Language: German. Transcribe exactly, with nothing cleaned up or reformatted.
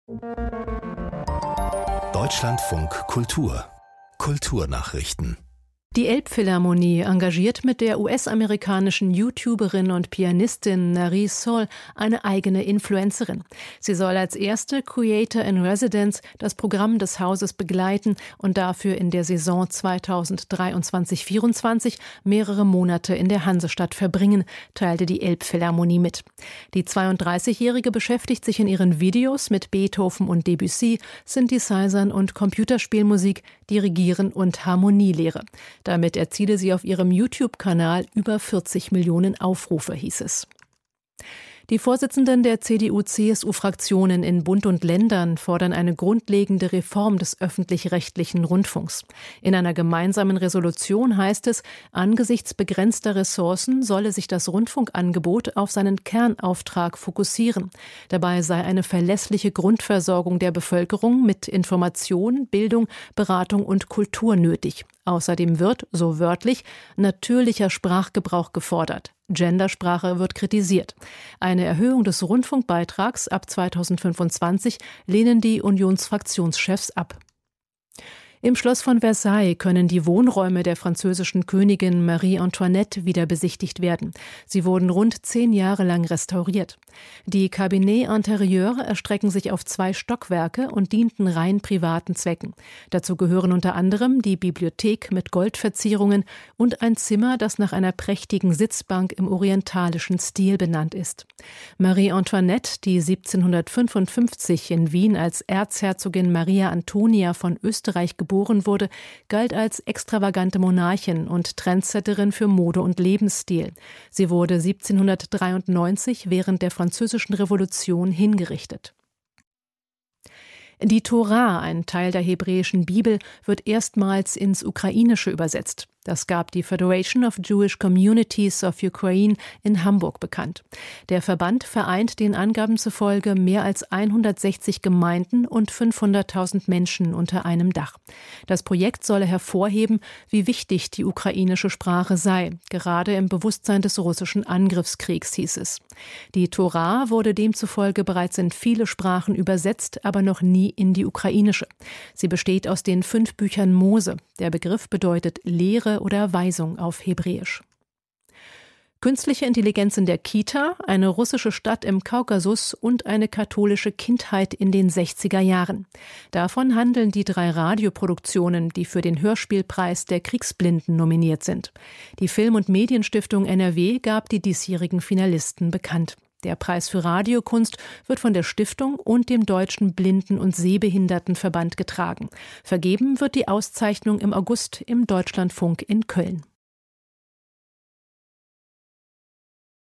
Deutschlandfunk Kultur Kulturnachrichten. Die Elbphilharmonie engagiert mit der U S-amerikanischen YouTuberin und Pianistin Nerys Sol eine eigene Influencerin. Sie soll als erste Creator in Residence das Programm des Hauses begleiten und dafür in der Saison zweitausenddreiundzwanzig vierundzwanzig mehrere Monate in der Hansestadt verbringen, teilte die Elbphilharmonie mit. Die zweiunddreißigjährige beschäftigt sich in ihren Videos mit Beethoven und Debussy, Synthesizern und Computerspielmusik, Dirigieren und Harmonielehre. Damit erziele sie auf ihrem YouTube-Kanal über vierzig Millionen Aufrufe, hieß es. Die Vorsitzenden der C D U C S U-Fraktionen in Bund und Ländern fordern eine grundlegende Reform des öffentlich-rechtlichen Rundfunks. In einer gemeinsamen Resolution heißt es, angesichts begrenzter Ressourcen solle sich das Rundfunkangebot auf seinen Kernauftrag fokussieren. Dabei sei eine verlässliche Grundversorgung der Bevölkerung mit Information, Bildung, Beratung und Kultur nötig. Außerdem wird, so wörtlich, natürlicher Sprachgebrauch gefordert. Gendersprache wird kritisiert. Eine Erhöhung des Rundfunkbeitrags ab zweitausendfünfundzwanzig lehnen die Unionsfraktionschefs ab. Im Schloss von Versailles können die Wohnräume der französischen Königin Marie Antoinette wieder besichtigt werden. Sie wurden rund zehn Jahre lang restauriert. Die Cabinets intérieurs erstrecken sich auf zwei Stockwerke und dienten rein privaten Zwecken. Dazu gehören unter anderem die Bibliothek mit Goldverzierungen und ein Zimmer, das nach einer prächtigen Sitzbank im orientalischen Stil benannt ist. Marie Antoinette, die siebzehnhundertfünfundfünfzig in Wien als Erzherzogin Maria Antonia von Österreich geboren wurde, galt als extravagante Monarchin und Trendsetterin für Mode und Lebensstil. Sie wurde siebzehnhundertdreiundneunzig während der Französischen Revolution hingerichtet. Die Tora, ein Teil der hebräischen Bibel, wird erstmals ins Ukrainische übersetzt. Das gab die Federation of Jewish Communities of Ukraine in Hamburg bekannt. Der Verband vereint den Angaben zufolge mehr als hundertsechzig Gemeinden und fünfhunderttausend Menschen unter einem Dach. Das Projekt solle hervorheben, wie wichtig die ukrainische Sprache sei, gerade im Bewusstsein des russischen Angriffskriegs, hieß es. Die Tora wurde demzufolge bereits in viele Sprachen übersetzt, aber noch nie in die ukrainische. Sie besteht aus den fünf Büchern Mose. Der Begriff bedeutet Lehre oder Weisung auf Hebräisch. Künstliche Intelligenz in der Kita, eine russische Stadt im Kaukasus und eine katholische Kindheit in den sechziger Jahren. Davon handeln die drei Radioproduktionen, die für den Hörspielpreis der Kriegsblinden nominiert sind. Die Film- und Medienstiftung N R W gab die diesjährigen Finalisten bekannt. Der Preis für Radiokunst wird von der Stiftung und dem Deutschen Blinden- und Sehbehindertenverband getragen. Vergeben wird die Auszeichnung im August im Deutschlandfunk in Köln.